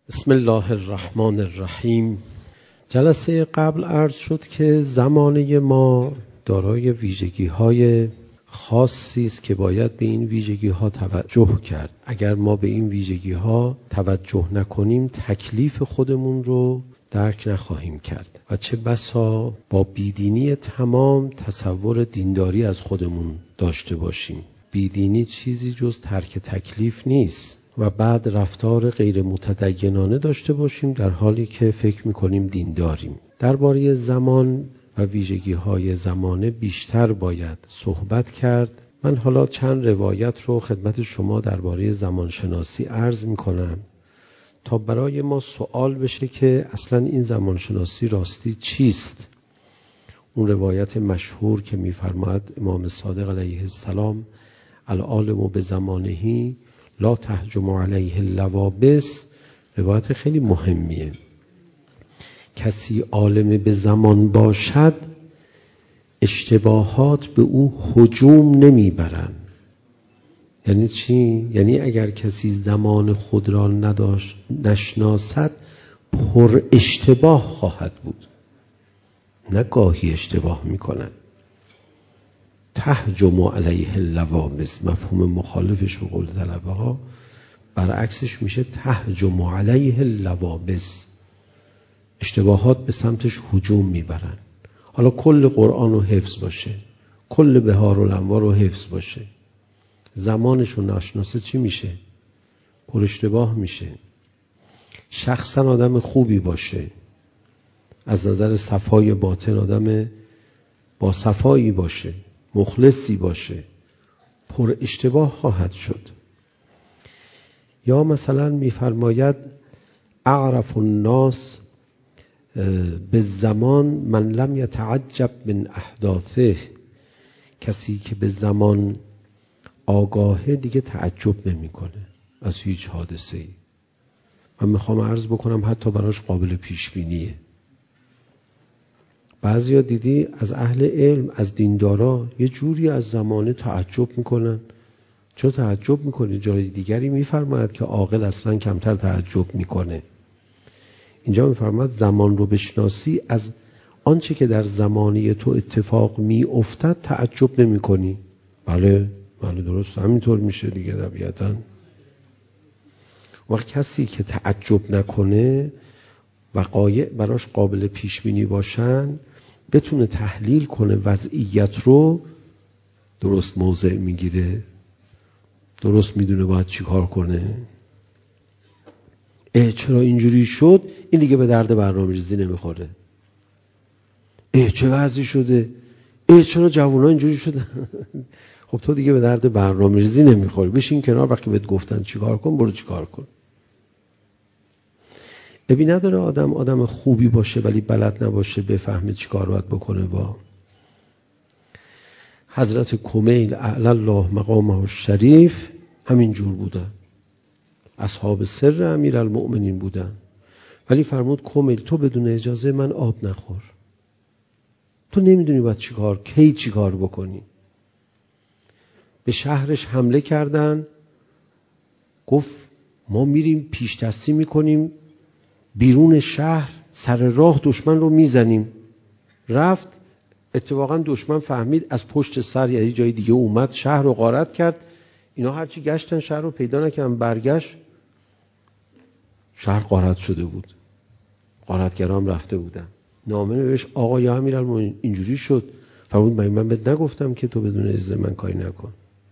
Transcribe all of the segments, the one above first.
بسم الله الرحمن الرحیم. جلسه قبل عرض شد که زمانه ما دارای ویژگی‌های خاصی است که باید به این ویژگی‌ها توجه کرد. اگر ما به این ویژگی‌ها توجه نکنیم تکلیف خودمون رو درک نخواهیم کرد و چه بسا با بیدینی تمام تصور دینداری از خودمون داشته باشیم. بیدینی چیزی جز ترک تکلیف نیست و بعد رفتار غیر متدینانه داشته باشیم در حالی که فکر می‌کنیم دینداریم. درباره زمان و ویژگی‌های زمانه بیشتر باید صحبت کرد. من حالا چند روایت رو خدمت شما درباره زمانشناسی عرض می‌کنم تا برای ما سوال بشه که اصلاً این زمانشناسی راستی چیست. اون روایت مشهور که می‌فرماید امام صادق علیه السلام العالم بزمانهی لا تهجم علیه اللوابس، روایت خیلی مهمیه. کسی عالم به زمان باشد اشتباهات به او هجوم نمیبرن. یعنی چی؟ یعنی اگر کسی زمان خود را نشناسد پر اشتباه خواهد بود، نه گاهی اشتباه میکنن. تهجم علیه اللوابس، مفهوم مخالفش به قول طلبه ها برعکسش میشه تهجم علیه اللوابس، اشتباهات به سمتش هجوم میبرن. حالا کل قرآن رو حفظ باشه، کل بهار الانوار رو حفظ باشه، زمانش رو نشناسه چی میشه؟ پر اشتباه میشه. شخصا آدم خوبی باشه، از نظر صفای باطن آدم با صفایی باشه، مخلصی باشه، پر اشتباه خواهد شد. یا مثلا میفرماید اعرف الناس به زمان من لم یتعجب من احداثه، کسی که به زمان آگاهه دیگه تعجب نمیکنه از هیچ حادثه‌ای. من میخوام عرض بکنم حتی براش قابل پیش بینیه. بعضیا دیدی از اهل علم، از دیندارا یه جوری از زمانه تعجب میکنن. چرا تعجب میکنی؟ جای دیگری میفرماید که عاقل اصلا کمتر تعجب میکنه. اینجا میفرماید زمان رو بشناسی، از آنچه که در زمانه تو اتفاق میافتد تعجب نمیکنی. بله درست همینطور میشه دیگه طبیعتاً. وقت کسی که تعجب نکنه، وقایع براش قابل پیش بینی باشن، بتونه تحلیل کنه وضعیت رو، درست موضع میگیره، درست میدونه باید چی کار کنه. چرا اینجوری شد؟ این دیگه به درد برنامه‌ریزی نمیخوره. چه وضعی شده؟ چرا جوونا اینجوری شدن؟ خب تو دیگه به درد برنامه‌ریزی نمیخوری. بشین کنار، وقتی بهت گفتن چی کار کن برو چی کار کن. ابی نداره آدم خوبی باشه ولی بلد نباشه بفهمه چی کار باید بکنه. با حضرت کمیل اعلی الله مقامه الشریف همین جور بودن، اصحاب سر امیرالمؤمنین بودن، ولی فرمود کمیل تو بدون اجازه من آب نخور. تو نمیدونی باید چی کار بکنی. به شهرش حمله کردن، گفت ما میریم پیش دستی میکنیم بیرون شهر، سر راه دشمن رو میزنیم. رفت، اتفاقا دشمن فهمید از پشت سر یا جای دیگه اومد، شهر رو غارت کرد. اینا هرچی گشتن شهر رو پیدا نکردن، برگشت شهر غارت شده بود، غارتگرا هم رفته بودن. نامه نوشت آقا یا امیرالمومنین اینجوری شد. فرمود من بهت نگفتم که تو بدون اجازه من کاری نکن.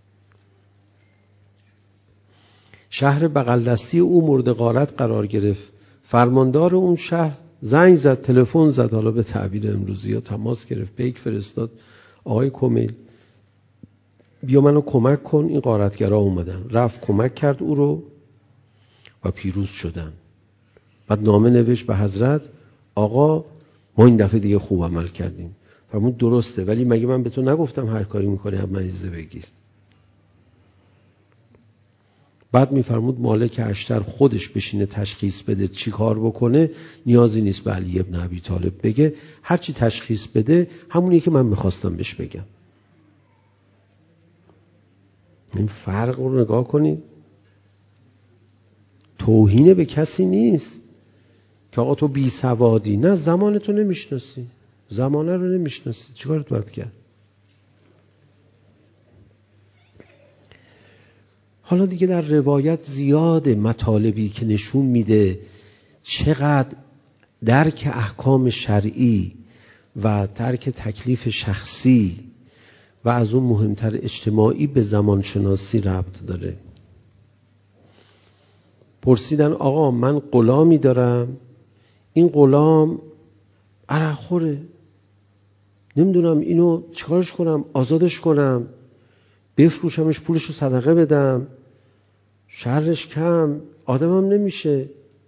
شهر بغل دستی او مورد غارت قرار گرفت. فرماندار اون شهر زنگ زد، تلفن زد، حالا به تعبیر امروزی ها تماس گرفت، پیک فرستاد آقای کمیل بیا منو کمک کن، این غارتگرا اومدن. رفت کمک کرد او رو و پیروز شدن. بعد نامه نوشت به حضرت آقا ما این دفعه دیگه خوب عمل کردیم. فرمود درسته، ولی مگه من به تو نگفتم هر کاری میکنی از من اجازه بگیر؟ بعد میفرمود مالک اشتر خودش بشینه تشخیص بده چی کار بکنه، نیازی نیست به علی ابن ابی طالب بگه. هر چی تشخیص بده همونیه که من میخواستم بهش بگم. این فرق رو نگاه کنید. توهین به کسی نیست که آقا تو بی سوادی. نه، زمان تو نمیشناسی، زمانه رو نمیشناسی، چیکارت باید کرد؟ حالا دیگه در روایت زیاده مطالبی که نشون میده چقدر درک احکام شرعی و درک تکلیف شخصی و از اون مهمتر اجتماعی به زمانشناسی ربط داره. پرسیدن آقا من غلامی دارم، این غلام عرق خوره، نمیدونم اینو چیکارش کنم، آزادش کنم، بفروشمش پولشو صدقه بدم، شرش کم، آدمم نمیشه.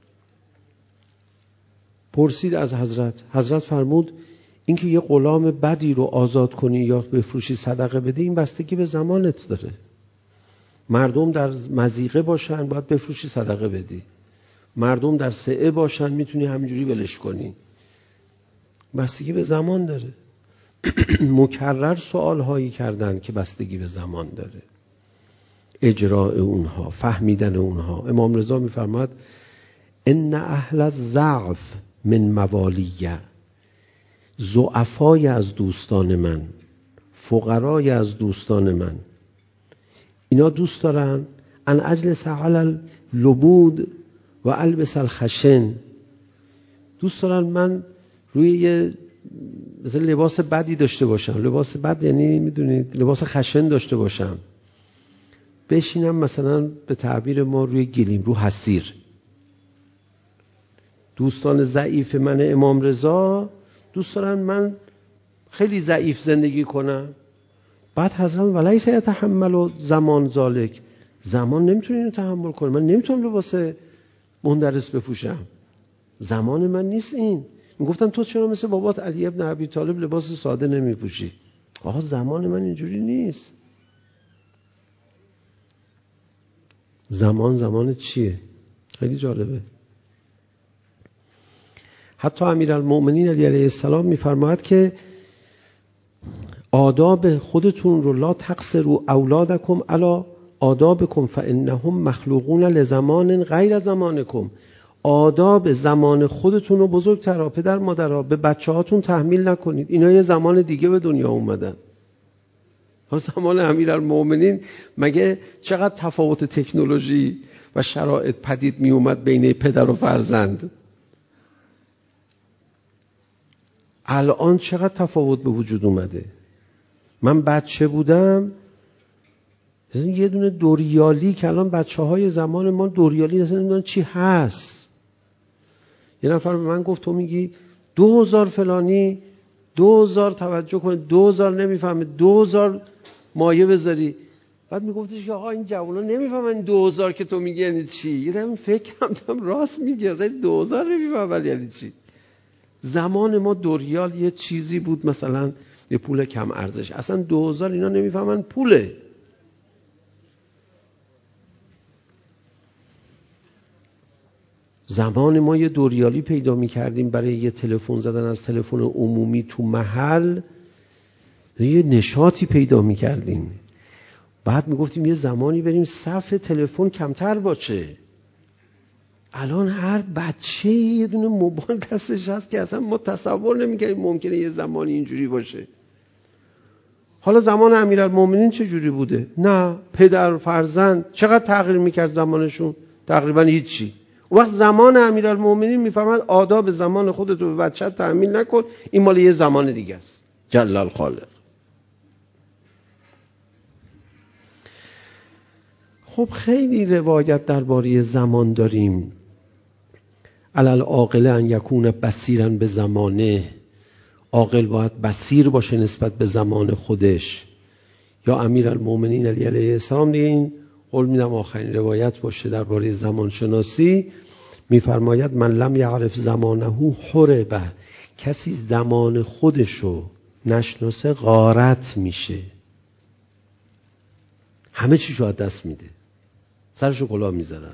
پرسید از حضرت فرمود اینکه یه غلام بدی رو آزاد کنی یا بفروشی صدقه بدی این بستگی به زمانت داره. مردم در مضیقه باشن باید بفروشی صدقه بدی، مردم در سعه باشن میتونی همینجوری ولش کنی، بستگی به زمان داره. مکرر سوال هایی کردن که بستگی به زمان داره، اجراء اونها، فهمیدن اونها. امام رضا میفرماد ان اهل الضعف من موالیه، ضعفای از دوستان من، فقرای از دوستان من، اینا دوست دارن ان اجلس علی اللبود و البس الخشن، دوست دارن من روی یه مثلا لباس بدی داشته باشم، لباس بد یعنی میدونید لباس خشن داشته باشم، بشینم مثلا به تعبیر ما روی گلیم، رو حصیر. دوستان ضعیف من امام رضا دوست دارن من خیلی ضعیف زندگی کنم. بعد حضرت ولیس یتحمل زمان ذالک، زمان نمیتونه اینو تحمل کنه، من نمیتونم لباس مندرس بپوشم، زمان من نیست این. میگفتن تو چرا مثل بابات علی ابن ابی طالب لباس ساده نمیپوشی؟ آقا زمان من اینجوری نیست. زمان چیه؟ خیلی جالبه. حتی امیرالمؤمنین علی علیه السلام میفرماید که آداب خودتون رو لا تقصروا اولادکم علی آدابکم فانهم مخلوقون لزمان غیر زمانکم. آداب زمان خودتون رو بزرگترها، پدر مادرها، به بچه هاتون تحمیل نکنید، اینا یه زمان دیگه به دنیا اومدن. زمان امیرالمؤمنین مگه چقدر تفاوت تکنولوژی و شرایط پدید می اومد بین پدر و فرزند؟ الان چقدر تفاوت به وجود اومده. من بچه بودم یه دونه دوریالی که الان بچه های زمان ما دوریالی اصلا نمیدونن چی هست. یه نفر به من گفت تو میگی 2000 فلانی، 2000 توجه کنید، 2000 نمیفهمه، 2000 مایه بذاری. بعد میگفتش که آقا این جوونا نمیفهمن 2000 که تو میگی یعنی چی. یه دفعه فکر کردم راست میگه، اصلا 2000 نمیفهمن یعنی چی. زمان ما دوریال یه چیزی بود، مثلا یه پول کم ارزش، اصلا 2000 اینا نمیفهمن پوله. زمان ما یه دوریالی پیدا می‌کردیم برای یه تلفن زدن از تلفن عمومی تو محل، یه نشاطی پیدا می‌کردیم. بعد می‌گفتیم یه زمانی بریم صف تلفن کمتر باشه. الان هر بچه یه دونه موبایل دستش هست که اصلا ما تصور نمی‌کردیم ممکنه یه زمانی اینجوری باشه. حالا زمان امیرالمومنین چه جوری بوده؟ نه، پدر و فرزند چقدر تغییر می‌کرد زمانشون؟ تقریبا هیچی. اون وقت زمان امیرالمومنین میفرماد آداب زمان خودت رو به بچه‌ت تحمیل نکن، این مال یه زمان دیگه است. جل الخالق. خب خیلی روایت درباره زمان داریم. علل عاقل ان یکون بصیرا به زمانه، عاقل باید بصیر باشه نسبت به زمان خودش. یا امیرالمومنین علی علیه السلام دیگه این قول میدم آخرین روایت باشه درباره زمان شناسی، میفرماید من لم یعرف زمانه حربه، کسی زمان خودشو نشناسه غارت میشه، همه چیشو از دست میده، سرشو کلاه میذارن.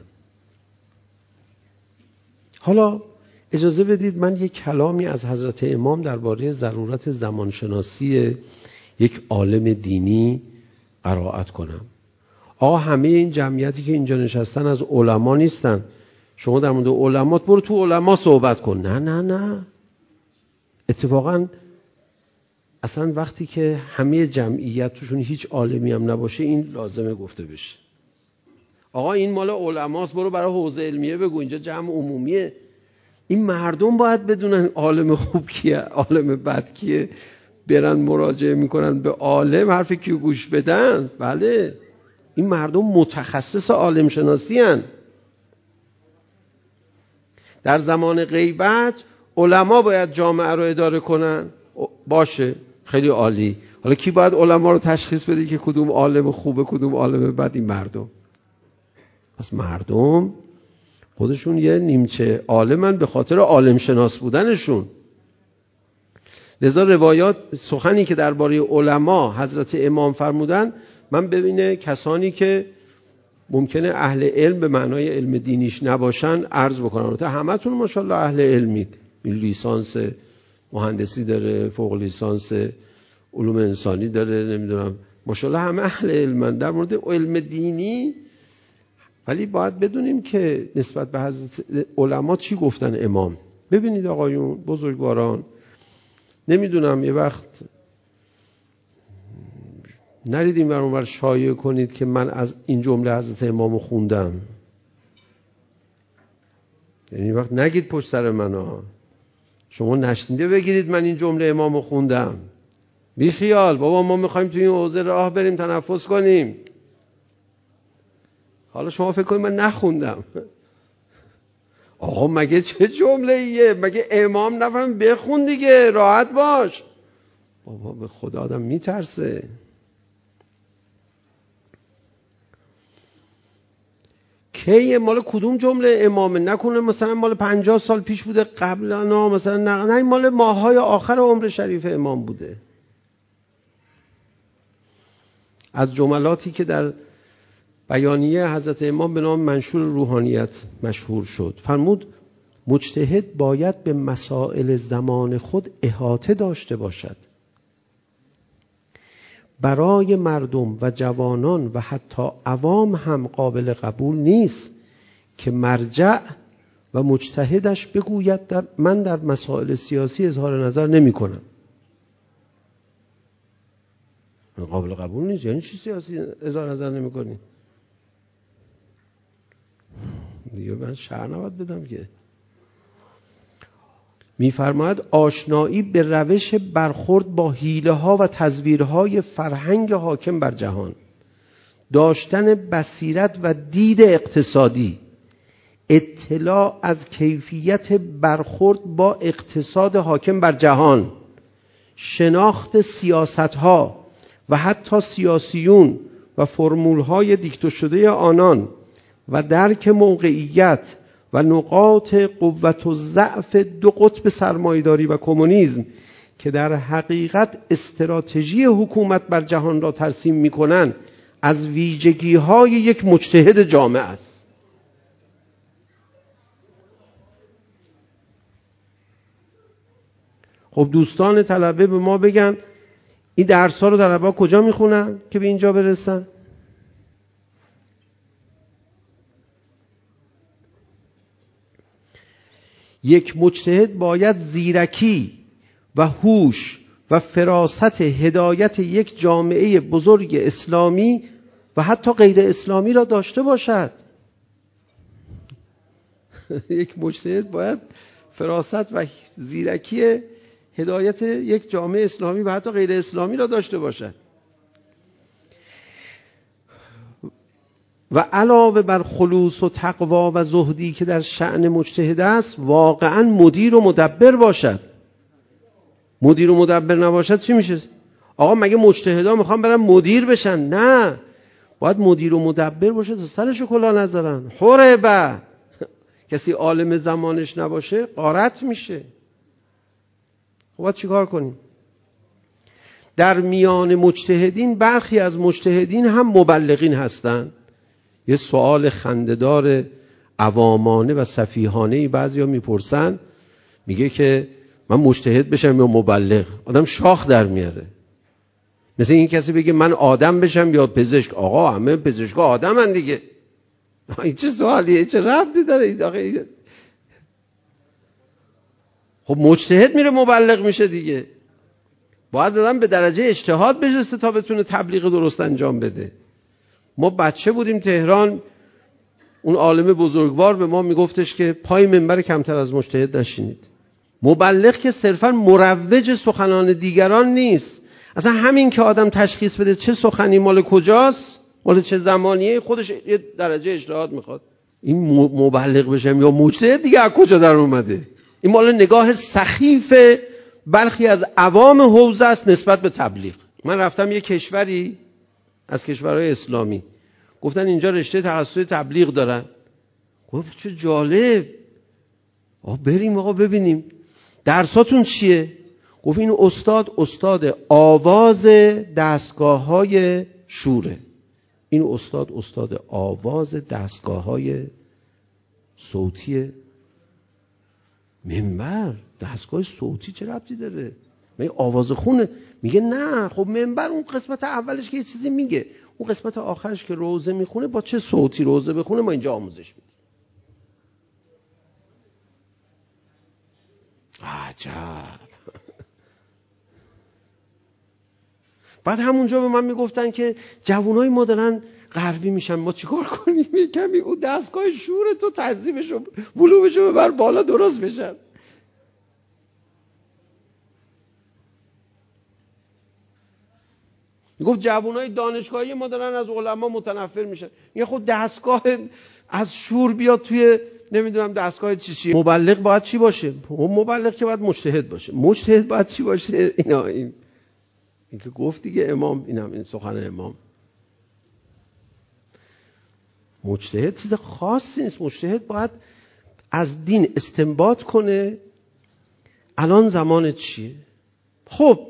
حالا اجازه بدید من یک کلامی از حضرت امام درباره ضرورت زمانشناسی یک عالم دینی قرائت کنم. همه این جمعیتی که اینجا نشستن از علما نیستن، شما در مورد علمات برو تو علما صحبت کن. نه اتفاقا اصلا وقتی که همه جمعیت توشون هیچ عالمی هم نباشه این لازمه گفته بشه. آقا این مال علماست، برو برای حوزه علمیه بگو، اینجا جمع عمومیه. این مردم باید بدونن عالم خوب کیه، عالم بد کیه، برن مراجعه میکنن به عالم، حرف کیو گوش بدن. بله این مردم متخصص عالم شناسی هن. در زمان غیبت علما باید جامعه رو اداره کنن، باشه خیلی عالی. حالا کی باید علما رو تشخیص بده که کدوم عالم خوبه کدوم عالم بد؟ این مردم. پس مردم خودشون یه نیمچه عالمن به خاطر عالم شناس بودنشون. لذا روایات سخنی که درباره علما حضرت امام فرمودن، من ببینه کسانی که ممکنه اهل علم به معنای علم دینیش نباشن عرض بکنن. تا همتون ماشاءالله اهل علمید، لیسانس مهندسی داره، فوق لیسانس علوم انسانی داره، نمیدونم ماشاءالله همه اهل علمن در مورد علم دینی. ولی باید بدونیم که نسبت به حضرت علما چی گفتن امام. ببینید آقایون بزرگواران، نمیدونم یه وقت نرید این ور شایعه کنید که من از این جمله حضرت امامو خوندم. یعنی وقت نگید پشت سر من شما نشنیده بگیرید من این جمله امامو خوندم. بی خیال بابا، ما میخوایم توی این حوزه راه بریم تنفس کنیم. حالا شما فکر کنید من نخوندم. آقا مگه چه جمله ایه؟ مگه امام نفرم بخون دیگه، راحت باش. بابا به خدا آدم میترسه. کی مال کدوم جمله امامه؟ نکنه مثلا مال 50 سال پیش بوده قبلا، مثلا نه مال ماهای آخر عمر شریف امام بوده. از جملاتی که در بیانیه حضرت امام به نام منشور روحانیت مشهور شد، فرمود مجتهد باید به مسائل زمان خود احاطه داشته باشد. برای مردم و جوانان و حتی عوام هم قابل قبول نیست که مرجع و مجتهدش بگوید من در مسائل سیاسی اظهار نظر نمی کنم. قابل قبول نیست یعنی چی سیاسی اظهار نظر نمی کنی؟ دیگه من شرح نباید بدم که. می‌فرماید آشنایی به روش برخورد با حیله‌ها و تزویرهای فرهنگ حاکم بر جهان، داشتن بصیرت و دید اقتصادی، اطلاع از کیفیت برخورد با اقتصاد حاکم بر جهان، شناخت سیاست‌ها و حتی سیاسیون و فرمول‌های دیکته شده آنان و درک موقعیت و نقاط قوت و ضعف دو قطب سرمایه‌داری و کمونیسم که در حقیقت استراتژی حکومت بر جهان را ترسیم می‌کنند از ویژگی‌های یک مجتهد جامع است. خب دوستان طلبه به ما بگن این درس‌ها رو طلبه‌ها کجا می‌خونن که به اینجا برسن؟ یک مجتهد باید زیرکی و هوش و فراست هدایت یک جامعه بزرگ اسلامی و حتی غیر اسلامی را داشته باشد. یک مجتهد باید فراست و زیرکی هدایت یک جامعه اسلامی و حتی غیر اسلامی را داشته باشد. و علاوه بر خلوص و تقوا و زهدی که در شأن مجتهد است، واقعا مدیر و مدبر باشد. مدیر و مدبر نباشد چی میشه؟ آقا مگه مجتهدا میخوان برن مدیر بشن؟ نه، باید مدیر و مدبر باشه تا سرشو کلاه نذارن. حربه کسی عالم زمانش نباشه غارت میشه. خب باید چی کار کنیم؟ در میان مجتهدین برخی از مجتهدین هم مبلغین هستند. یه سوال خنده‌دار عوامانه و سفیهانه بعضیا میپرسن، میگه که من مجتهد بشم یا مبلغ؟ آدم شاخ در میاره. مثل این کسی بگه من آدم بشم یا پزشک. آقا همه پزشکا آدمن دیگه. این چه سوالیه؟ چه ربطی داره؟ خب مجتهد میره مبلغ میشه دیگه. باید آدم به درجه اجتهاد برسه تا بتونه تبلیغ درست انجام بده. ما بچه بودیم تهران، اون عالم بزرگوار به ما میگفتش که پای منبر کمتر از مجتهد نشینید. مبلغ که صرفا مروج سخنان دیگران نیست. اصلا همین که آدم تشخیص بده چه سخنی مال کجاست، مال چه زمانیه، خودش یه درجه اجتهاد میخواد. این مبلغ بشم یا مجتهد دیگه از کجا در اومده؟ این مال نگاه سخیف برخی از عوام حوزه است نسبت به تبلیغ. من رفتم یه کشوری از کشورهای اسلامی، گفتن اینجا رشته تخصصی تبلیغ دارن. گفت چه جالب، بریم آقا ببینیم درساتون چیه. گفت این استاد آواز دستگاه‌های شوره، این استاد آواز دستگاه‌های صوتی منبر. دستگاه صوتی چه ربطی داره؟ من آواز خونه. میگه نه، خب منبر اون قسمت اولش که یه چیزی میگه، اون قسمت آخرش که روزه میخونه با چه صوتی روزه بخونه ما اینجا آموزش میدیم. عجب. بعد همونجا به من میگفتن که جوانای ما دارن غربی میشن، ما چیکار کنیم؟ کمی اون دستگاه شور تو تنظیمشو ولومشو ببر بالا درست بشن. میگفت جوانای دانشگاهی ما دارن از علما متنفر میشن. یه خود دستگاه از شور بیاد توی نمیدونم دستگاه چی. مبلغ باید چی باشه؟ مبلغ که باید مجتهد باشه. مجتهد باید چی باشه؟ این که گفت دیگه امام، این سخن امام. مجتهد چیز خاصی نیست. مجتهد باید از دین استنباط کنه الان زمان چیه. خب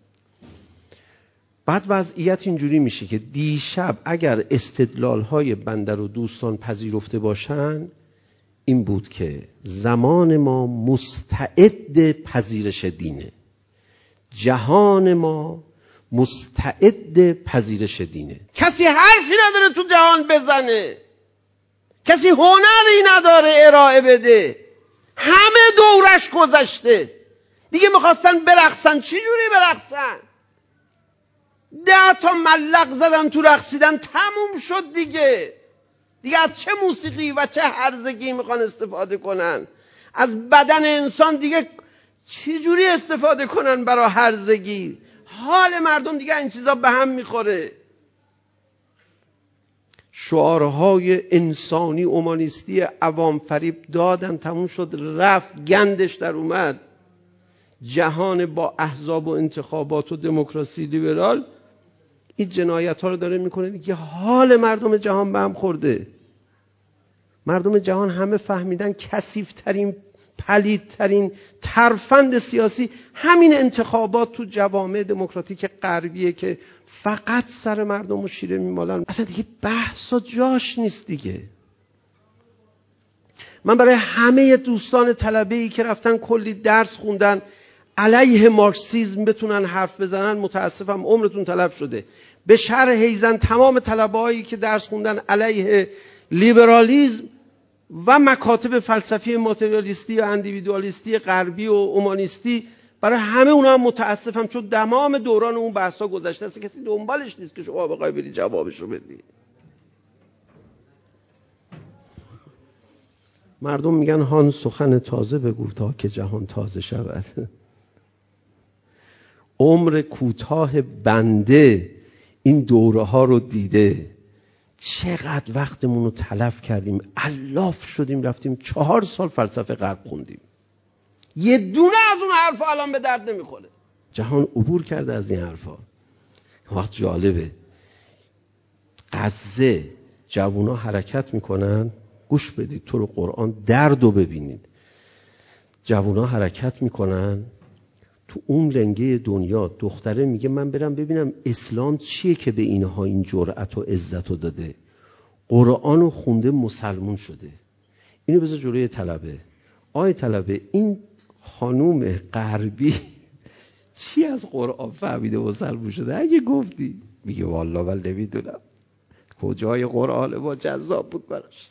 بعد وضعیت اینجوری میشه که دیشب اگر استدلال‌های بنده رو دوستان پذیرفته باشن، این بود که زمان ما مستعد پذیرش دینه، جهان ما مستعد پذیرش دینه. کسی حرفی نداره تو جهان بزنه، کسی هنری نداره ارائه بده، همه دورش گذشته. دیگه میخواستن برقصن، چی جوری برقصن؟ 10 تا ملق زدن تو رقصیدن، تموم شد دیگه. دیگه از چه موسیقی و چه هرزگی میخوان استفاده کنن؟ از بدن انسان دیگه چی جوری استفاده کنن برای هرزگی؟ حال مردم دیگه این چیزا به هم میخوره. شعارهای انسانی اومانیستی عوام فریب دادن، تموم شد رفت، گندش در اومد. جهان با احزاب و انتخابات و دموکراسی لیبرال این جنایت ها رو داره میکنه دیگه. حال مردم جهان به هم خورده. مردم جهان همه فهمیدن کثیف‌ترین، پلیدترین ترفند سیاسی همین انتخابات تو جوامع دموکراتیک غربیه که فقط سر مردم رو شیره میمالن. اصلا دیگه بحثا جاش نیست دیگه. من برای همه دوستان طلبه‌ای که رفتن کلی درس خوندن علیه مارکسیسم بتونن حرف بزنن، متاسفم عمرتون تلف شده. به شرح هیزن تمام طلبه‌هایی که درس خوندن علیه لیبرالیسم و مکاتب فلسفی ماتریالیستی و اندیویدوالیستی غربی و اومانیستی، برای همه اونها هم متاسفم، چون تمام دوران اون بحثا گذشته است، کسی دنبالش نیست که شما بخوای بری جوابشو بدی. مردم میگن هان سخن تازه بگو تا که جهان تازه شود. عمر کوتاه بنده این دوره ها رو دیده. چقدر وقتمون رو تلف کردیم، الاف شدیم، رفتیم 4 سال فلسفه غرب خوندیم. یه دونه از اون حرفا الان به درد نمیخوره. جهان عبور کرده از این حرفا. وقت جالبه، غزه جوونا حرکت میکنن، گوش بدید تو رو قرآن دردو ببینید. جوونا حرکت میکنن تو اون لنگه دنیا، دختره میگه من برم ببینم اسلام چیه که به اینها این جرأت و عزت رو داده. قرآن رو خونده مسلمون شده. اینو بذار جلوی طلبه. آی طلبه، این خانوم غربی چی از قرآن فهمیده مسلمون شده؟ اگه گفتی، میگه والله من نمیدونم. کجای قرآن با جذاب بود براش.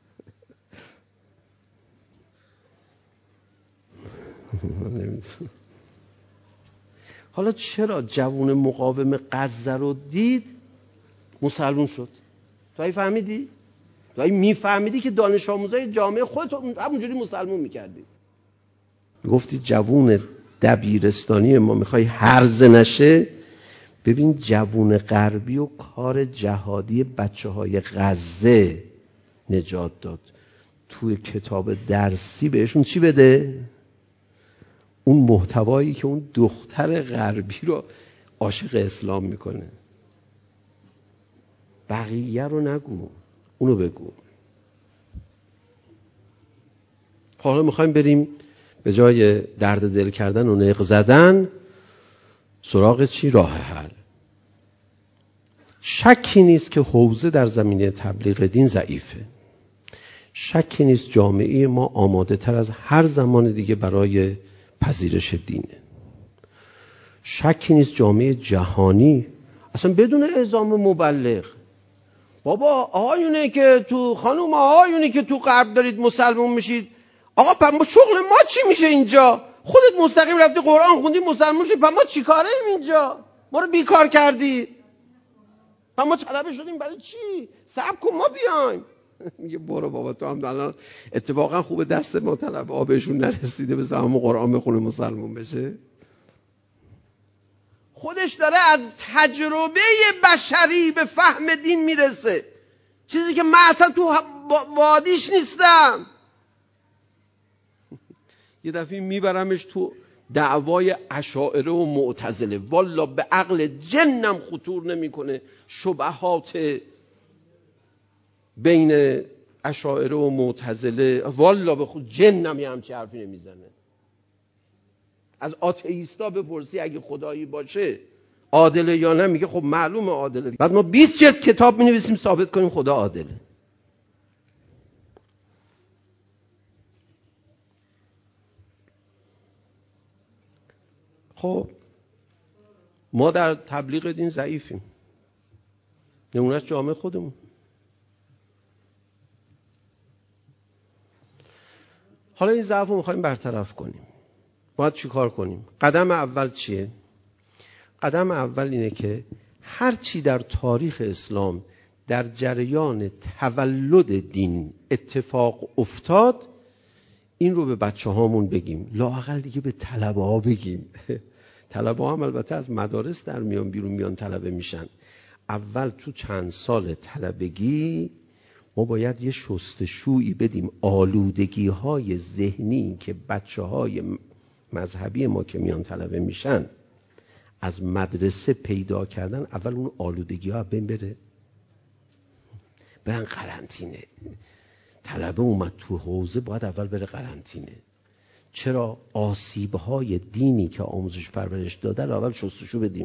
حالا چرا جوون مقاوم غزه رو دید مسلمون شد؟ تو فهمیدی؟ تو میفهمیدی که دانش آموزای جامعه خودت همونجوری مسلمون میکردی. گفتی جوون دبیرستانی ما میخوای هرزه نشه؟ ببین جوون غربی و کار جهادی بچه های غزه نجات داد. توی کتاب درسی بهشون چی بده؟ اون محتوایی که اون دختر غربی رو عاشق اسلام میکنه. بقیه رو نگو، اونو بگو. حالا میخوایم بریم به جای درد دل کردن و نق زدن سراغ چی؟ راه حل. شکی نیست که حوزه در زمینه تبلیغ دین ضعیفه. شکی نیست جامعه ما آماده تر از هر زمان دیگه برای پذیرش دینه. شکی نیست جامعه جهانی اصلا بدون اعزام مبلغ، بابا آقایونه که تو خانوم آقایونه که تو غرب دارید مسلمون میشید، آقا پس شغل ما چی میشه اینجا؟ خودت مستقیم رفتی قرآن خوندی مسلمون شدی، پس ما چی کاره ایم اینجا؟ ما رو بیکار کردی. پس ما طلبه شدیم برای چی؟ صبر کن ما بیایم. میگه برو بابا تو هم الان اتفاقا خوب دست ما طلبه آبشون نرسیده بذار همون قرآن بخونه مسلمون بشه. خودش داره از تجربه بشری به فهم دین میرسه، چیزی که من اصلا تو وادیش نیستم. یه دفعه میبرمش تو دعوای اشاعره و معتزله، والا به عقل جنم خطور نمیکنه شبهات بین اشاعره و معتزله، والا به خود جنم یه همچه حرفی نمیزنه. از آتئیستا بپرسی اگه خدایی باشه عادله یا نه، میگه خب معلومه عادله. بعد ما 20 جلد کتاب مینویسیم ثابت کنیم خدا عادله. خب ما در تبلیغ دین ضعیفیم. نمونهش جامعه خودمون. حالا این ضعف رو میخوایم برطرف کنیم. باید چی کار کنیم؟ قدم اول چیه؟ قدم اول اینه که هر چی در تاریخ اسلام در جریان تولد دین اتفاق افتاد این رو به بچه هامون بگیم، لااقل دیگه به طلبه ها بگیم. طلبه ها هم البته از مدارس در میان بیرون میان طلبه میشن. اول تو چند سال طلبگی ما باید یه شستشویی بدیم آلودگی های ذهنی که بچه های مذهبی ما که میان طلبه میشن از مدرسه پیدا کردن. اول اون آلودگی ها بین بره، برن قرنطینه. طلبه اومد تو حوزه باید اول بره قرنطینه. چرا؟ آسیب های دینی که آموزش پرورش داده رو اول شستشو بدیم.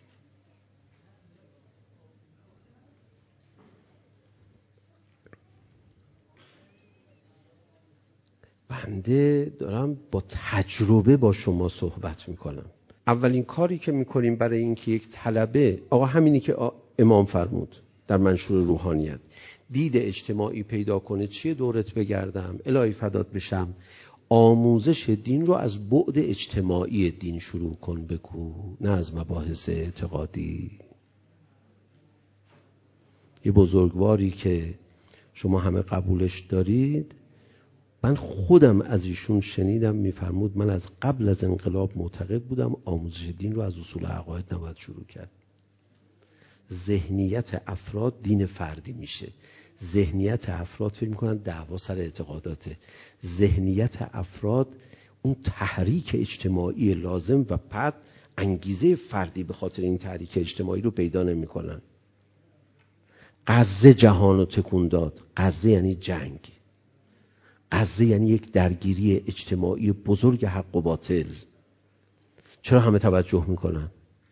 بنده دارم با تجربه با شما صحبت میکنم. اولین کاری که میکنیم برای اینکه یک طلبه، آقا همینی که امام فرمود در منشور روحانیت، دید اجتماعی پیدا کنه، چیه؟ دورت بگردم الهی فدات بشم، آموزش دین رو از بعد اجتماعی دین شروع کن بگو، نه از مباحث اعتقادی. یه بزرگواری که شما همه قبولش دارید، من خودم از ایشون شنیدم میفرمود من از قبل از انقلاب معتقد بودم آموزش دین رو از اصول عقاید نباید شروع کرد. ذهنیت افراد دین فردی میشه. ذهنیت افراد فکر میکنن دعوا سر اعتقاداته. ذهنیت افراد اون تحریک اجتماعی لازم و بعد انگیزه فردی به خاطر این تحریک اجتماعی رو پیدا نمیکنن. غزه جهان رو تکون داد. غزه یعنی جنگ. غزه یعنی یک درگیری اجتماعی بزرگ حق و باطل. چرا همه توجه میکنن؟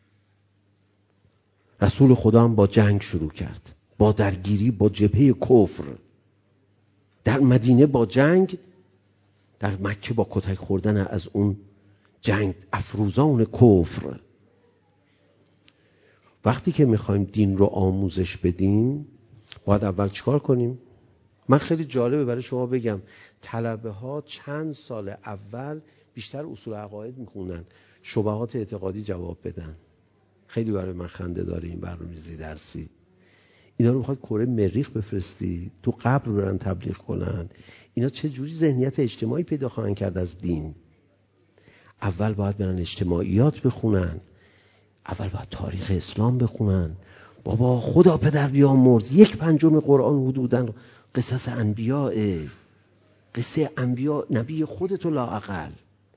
رسول خدا هم با جنگ شروع کرد، با درگیری با جبهه کفر. در مدینه با جنگ، در مکه با کتک خوردن از اون جنگ افروزان کفر. وقتی که میخوایم دین رو آموزش بدیم باید اول چیکار کنیم؟ من خیلی جالبه برای شما بگم، طلبه ها چند سال اول بیشتر اصول عقاید میخونن، شبهات اعتقادی جواب بدن. خیلی برای من خنده داره این برنامه‌ریزی درسی. اینا رو میخواد کره مریخ بفرستی، تو قبر برن تبلیغ کنن. اینا چه جوری ذهنیت اجتماعی پیدا خواهند کرد از دین؟ اول باید برن اجتماعیات بخونن، اول باید تاریخ اسلام بخونن. بابا خدا پدر بیامرز، 1/5 قرآن حدوداً قصص انبیاء، قصه انبیاء، نبی خودتو لااقل.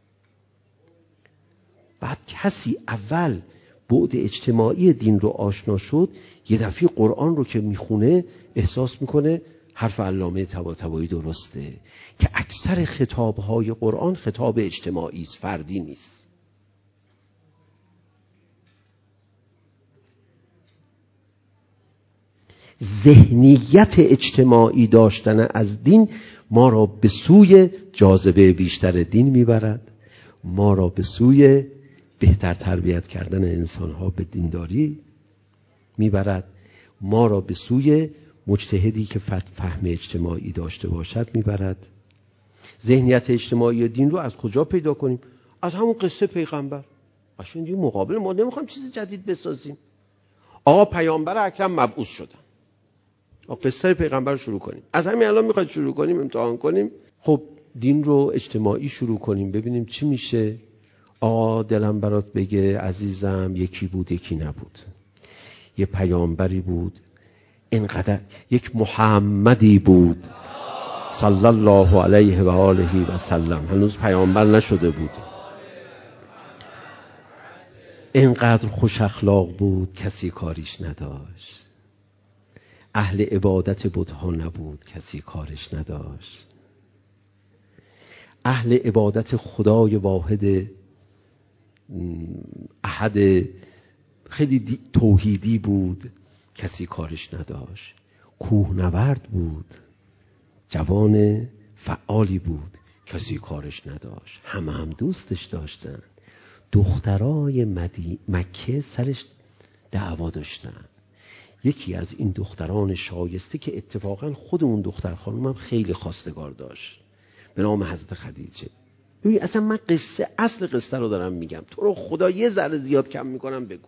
بعد کسی اول بعد اجتماعی دین رو آشنا شد، یه دفعه قرآن رو که میخونه احساس میکنه حرف علامه طباطبایی درسته که اکثر خطابهای قرآن خطاب اجتماعی است، فردی نیست. ذهنیت اجتماعی داشتن از دین ما را به سوی جاذبه بیشتر دین میبرد، ما را به سوی بهتر تربیت کردن انسانها به دینداری میبرد، ما را به سوی مجتهدی که فهم اجتماعی داشته باشد میبرد. ذهنیت اجتماعی دین رو از کجا پیدا کنیم؟ از همون قصه پیغمبر. قشنگ این مقابل، ما نمیخوایم چیز جدید بسازیم. آقا پیامبر اکرم مبعوث شدن، قصه پیغمبر رو شروع کنیم. از همین الان میخواید شروع کنیم، امتحان کنیم. خب دین رو اجتماعی شروع کنیم، ببینیم چی میشه. آقا دلم برات بگه عزیزم، یکی بود یکی نبود، یه پیامبری بود اینقدر، یک محمدی بود صلی الله علیه و آله و سلم، هنوز پیامبر نشده بود، اینقدر خوش اخلاق بود کسی کاریش نداشت، اهل عبادت بت‌ها نبود کسی کارش نداشت، اهل عبادت خدای واحد احد خیلی توحیدی بود کسی کارش نداشت، کوهنورد بود، جوان فعالی بود کسی کارش نداشت، همه هم دوستش داشتن. دخترای مکه سرش دعوا داشتن. یکی از این دختران شایسته که اتفاقا خود اون دختر خانم هم خیلی خواستگار داشت به نام حضرت خدیجه. ببین اصلا من اصل قصه رو دارم میگم، تو رو خدا یه ذره زیاد کم میکنم بگو.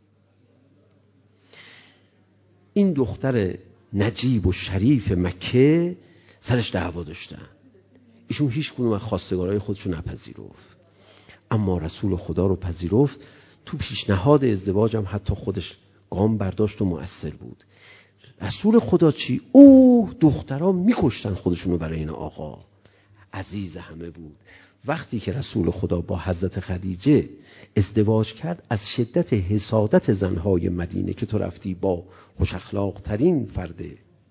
این دختر نجیب و شریف مکه سرش دعوا داشتن. ایشون هیچ کدوم از خواستگارای خودشو نپذیرفت، اما رسول خدا رو پذیرفت. تو پیشنهاد ازدواجم حتی خودش گام برداشت و مؤثر بود. رسول خدا چی؟ دخترها میکشتن خودشونو برای این آقا، عزیز همه بود. وقتی که رسول خدا با حضرت خدیجه ازدواج کرد، از شدت حسادت زنهای مدینه که تو رفتی با خوش اخلاق ترین فرد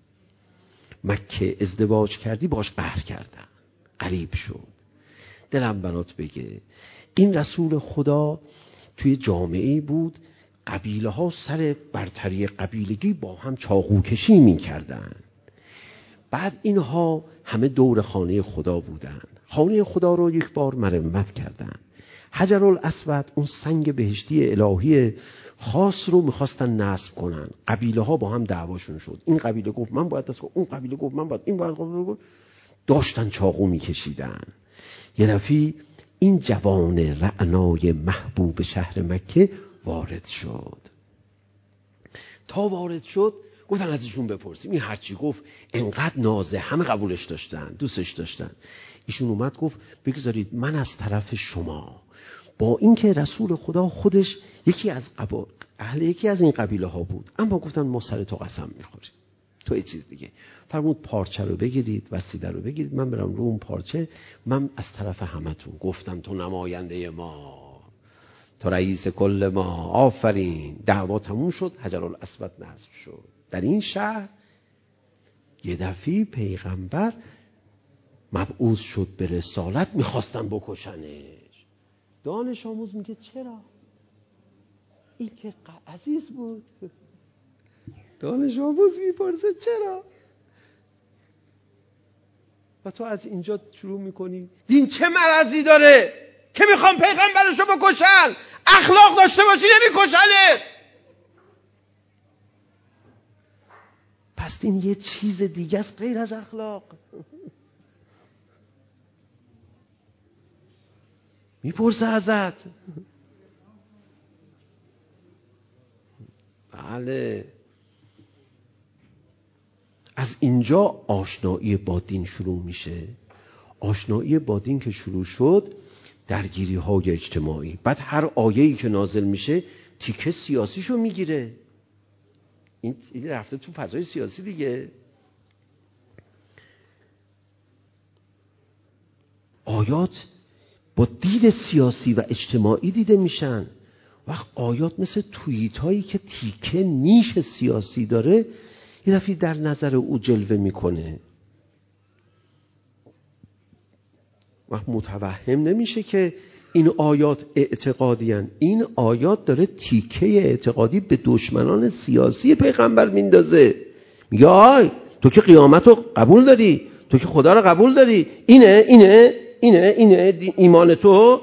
مکه ازدواج کردی، باش قهر کردن، غریب شد. دلم برات بگه این رسول خدا توی جامعه‌ای بود قبیله ها سر برتری قبیلگی با هم چاقو کشی می کردن. بعد اینها همه دور خانه خدا بودن، خانه خدا رو یک بار مرمت کردن. حجرالاسود اون سنگ بهشتی الهی خاص رو میخواستن نصب کنن. قبیله ها با هم دعواشون شد، این قبیله گفت من باید دست کنم، اون قبیله گفت من باید، این باید، داشتن چاقو میکشیدن. یه دفعه این جوان رعنای محبوب شهر مکه وارد شد. تا وارد شد گفتن ازشون بپرسیم. این هرچی گفت انقدر نازه، همه قبولش داشتن، دوستش داشتن. ایشون اومد گفت بگذارید من از طرف شما، با اینکه رسول خدا خودش یکی از این قبیله ها بود، اما گفتن ما سر تو قسم میخوریم، تو یه چیز دیگه. فرمود پارچه رو بگیرید، وسیله رو بگیرید، من برم رو اون پارچه، من از طرف همتون. گفتم تو نماینده ما، تو رئیس کل ما، آفرین. دعوا تموم شد، حجرالاسود نصب شد. در این شهر یه دفعه پیغمبر مبعوث شد به رسالت، میخواستن بکشنش. دانش آموز میگه چرا؟ این که عزیز بود. دانش آموز میپرسه چرا؟ و تو از اینجا شروع میکنی دین چه مرضی داره که میخوام پیغمبرشو بکشن؟ اخلاق داشته باشی نمیکشنت. پس این یه چیز دیگه است غیر از اخلاق. میپرسه ازت. بله، از اینجا آشنایی با دین شروع میشه. آشنایی با دین که شروع شد، درگیری های اجتماعی. بعد هر آیه‌ای که نازل میشه تیکه سیاسیشو میگیره. این رفته تو فضای سیاسی دیگه. آیات با دید سیاسی و اجتماعی دیده میشن. وقت آیات مثل توییت هایی که تیکه نیش سیاسی داره یه دفعه در نظر او جلوه میکنه. وقت متوهم نمیشه که این آیات اعتقادی هن. این آیات داره تیکه اعتقادی به دشمنان سیاسی پیغمبر میندازه. میگه آی تو که قیامت رو قبول داری، تو که خدا رو قبول داری، اینه ایمان تو.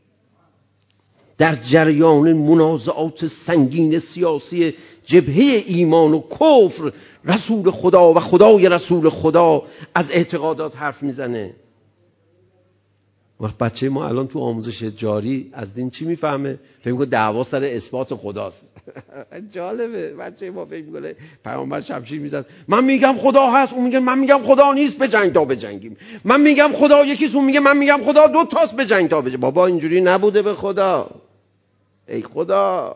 در جریان منازعات سنگین سیاسی جبهه ایمان و کفر، رسول خدا و خدای رسول خدا از اعتقادات حرف میزنه. وقت بچه ما الان تو آموزش جاری از دین چی میفهمه؟ فکر میکنه دعوا سر اثبات خداست. جالبه. بچه ما فکر میکنه پیامبر شمشیر میزد من میگم خدا هست، اون میگه من میگم خدا نیست، بجنگ تا بجنگیم. من میگم خدا یکیست، اون میگه من میگم خدا دو تاست، بجنگ تا بجنگیم. بابا اینجوری نبوده به خدا. ای خدا.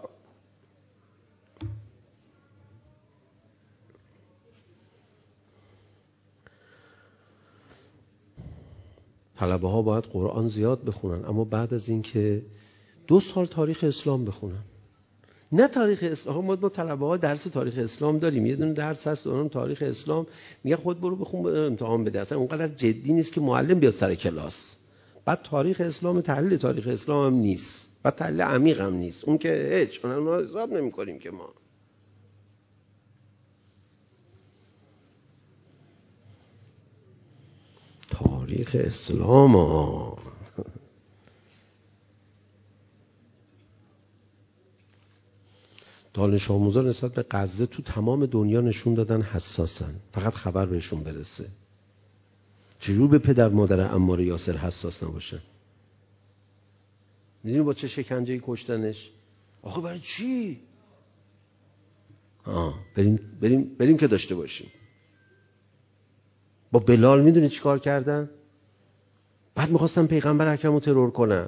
طلبه ها باید قرآن زیاد بخونن، اما بعد از این که 2 سال تاریخ اسلام بخونن. نه تاریخ اسلام. ما طلبه ها درس تاریخ اسلام داریم، یه دونه درس هست اونم تاریخ اسلام، میگه خود برو بخون امتحان بده. اصلا اونقدر جدی نیست که معلم بیاد سر کلاس. بعد تاریخ اسلام، تحلیل تاریخ اسلام هم نیست، بعد تحلیل عمیق هم نیست. اون که هیچ، اونها حساب نمی‌کنیم که ما. تاریخ اسلام دانش آموزان نسبت به غزه تو تمام دنیا نشون دادن حساسن، فقط خبر بهشون برسه. چجور به پدر مادر عمار یاسر حساس نباشن؟ میدونی با چه شکنجه‌ای کشتنش؟ آخه برای چی؟ بریم که داشته باشیم. با بلال میدونی چی کار کردن؟ بعد میخواستن پیغمبر اکرم رو ترور کنن.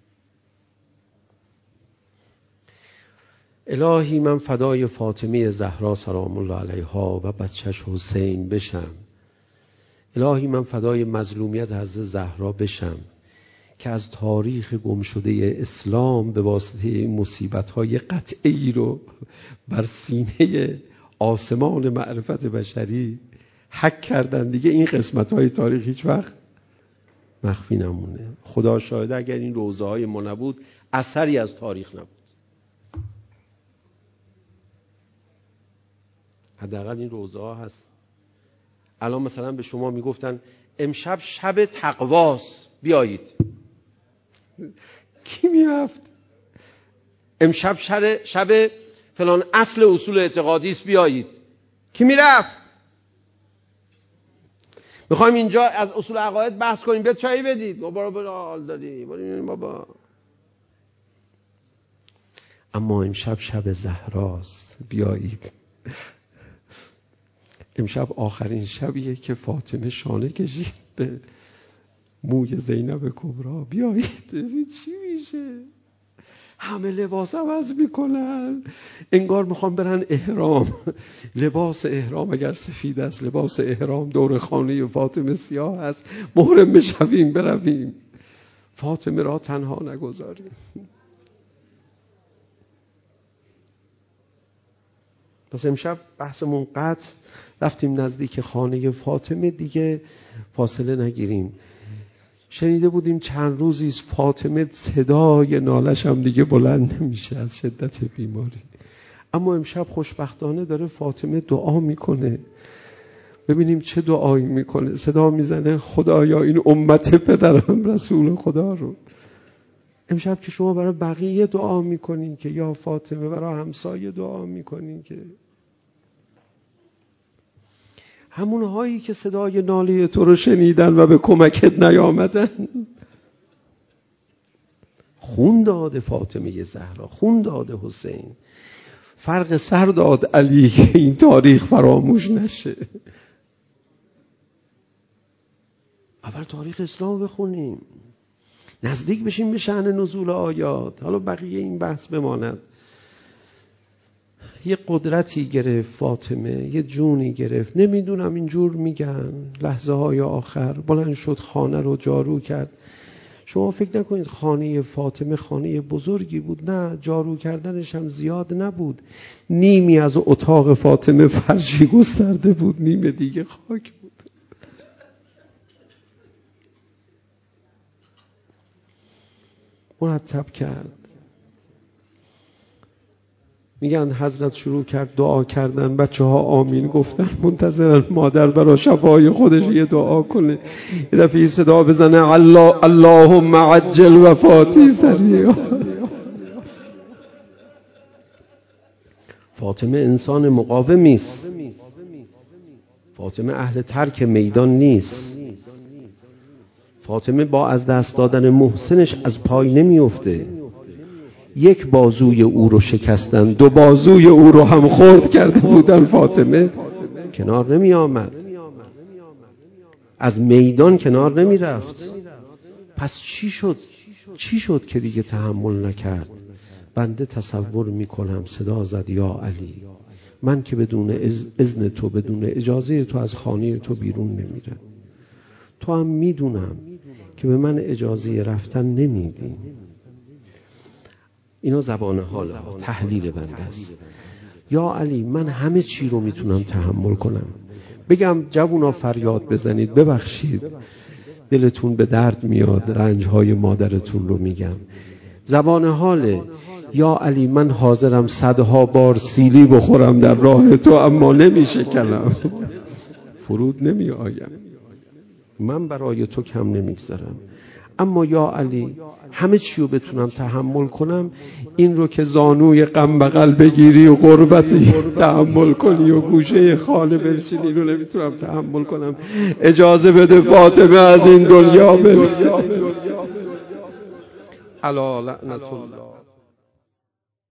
الهی من فدای فاطمه زهرا سلام الله علیها و بچهش حسین بشم. الهی من فدای مظلومیت حضرت زهرا بشم که از تاریخ گم شده اسلام به واسطه این مصیبت‌های قطعی رو بر سینه آسمان معرفت بشری حک کردن. دیگه این قسمت‌های تاریخ هیچ وقت مخفی نمونه. خدا شاهده اگر این روزه‌های ما نبود اثری از تاریخ نبود. حداقل این روزه‌ها هست. الان مثلا به شما میگفتن امشب شب تقواست بیایید، کی میرفت؟ امشب شب فلان اصل اصول اعتقادی است بیایید، کی میرفت؟ میخوایم اینجا از اصول عقاید بحث کنیم، بیاد چایی بدید. بابا حال دادی بابا. اما امشب شب زهراست بیایید. امشب آخرین شبیه که فاطمه شانه کشید به موی زینب کبرا. بیایید ببین چی میشه. همه لباس عوض میکنن، انگار میخوان برن احرام. لباس احرام اگر سفید است، لباس احرام دور خانه فاطمه سیاه است. محرم بشویم برویم، فاطمه را تنها نگذاریم. پس امشب بحثمون قطع. رفتیم نزدیک خانه فاطمه، دیگه فاصله نگیریم. شنیده بودیم چند روزی فاطمه صدای نالش هم دیگه بلند نمیشه از شدت بیماری. اما امشب خوشبختانه داره فاطمه دعا میکنه. ببینیم چه دعایی میکنه. صدا میزنه خدایا این امت پدرم رسول خدا رو. امشب که شما برای بقیه دعا میکنین که یا فاطمه، برای همسایه دعا میکنین که همون هایی که صدای ناله تو رو شنیدن و به کمکت نیامدن. خون داد فاطمه زهرا، خون داد حسین، فرق سر داد علی که این تاریخ فراموش نشه. اول تاریخ اسلام بخونیم، نزدیک بشیم به شأن نزول آیات. حالا بقیه این بحث بماند. یه قدرتی گرفت فاطمه، یه جونی گرفت، نمیدونم اینجور میگن، لحظه های آخر بلند شد خانه رو جارو کرد. شما فکر نکنید خانه فاطمه خانه بزرگی بود، نه، جارو کردنش هم زیاد نبود. نیمی از اتاق فاطمه فرشی گسترده بود، نیم دیگه خاک بود. مرتب کرد. میگن حضرت شروع کرد دعا کردن، بچه ها آمین گفتن، منتظرن مادر برای شفای خودش یه دعا کنه. یه دفعه صدا بزنه اللهم عجل وفاتی سریعا. فاطمه انسان مقاومی است. فاطمه اهل ترک میدان نیست. فاطمه با از دست دادن محسنش از پای نمیفته. یک بازوی او رو شکستن، دو بازوی او رو هم خرد کرده بودن، فاطمه کنار نمی آمد، از میدان کنار نمی رفت. پس چی شد که دیگه تحمل نکرد؟ بنده تصور می کنم صدا زد یا علی، من که بدون اذن تو، بدون اجازه تو از خانه تو بیرون نمیرم. تو هم میدونم که به من اجازه رفتن نمیدی. اینو زبان حال تحلیل بنده است. یا علی، من همه چی رو میتونم تحمل کنم. بگم جوونا فریاد بزنید ببخشید، دلتون به درد میاد، رنجهای مادرتون رو میگم. زبان حاله. یا علی، من حاضرم صدها بار سیلی بخورم در راه تو، اما نمیشکنم، فرود نمی آیم. من برای تو کم نمیگذارم. اما یا علی، همه چی رو بتونم تحمل کنم، این رو که زانوی غم بغل بگیری و غربتی تحمل کنی و گوشه خانه بنشینی، این رو نمیتونم تحمل کنم. اجازه بده فاطمه از این دنیا بره. علی لعنت الله.